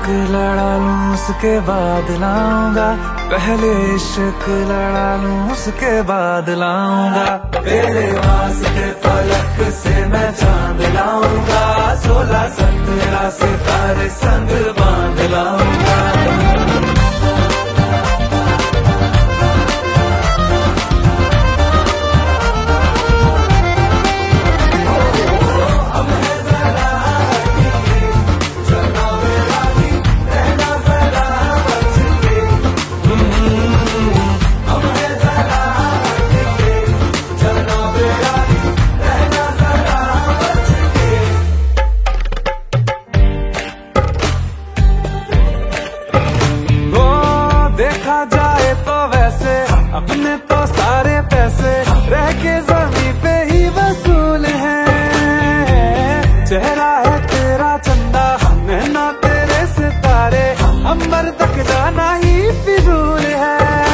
लड़ा लूं उसके बाद लाऊंगा, पहले इश्क लड़ा लूं उसके बाद लाऊंगा। तेरे वास्ते फलक से मैं चांद लाऊंगा, 16-17 सितारे संग बांध लाऊंगा। देखा जाए तो वैसे अपने तो सारे पैसे रह के जमीन पे ही वसूल हैं। चेहरा है तेरा चंदा, नैना तेरे सितारे, अंबर तक जाना ही फिजूल है,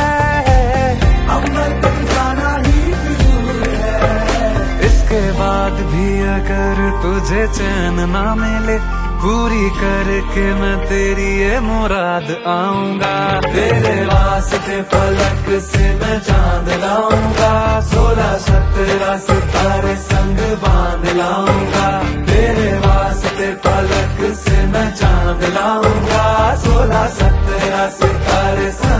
अंबर तक जाना ही फिजूल है। इसके बाद भी अगर तुझे चैन ना मिले, पूरी करके मैं तेरी ये मुराद आऊंगा। तेरे वास्ते फलक से मैं चांद लाऊंगा, 16-17 सितारे संग बांध लाऊंगा। तेरे वास्ते फलक से मैं चांद लाऊंगा, 16-17 सितारे संग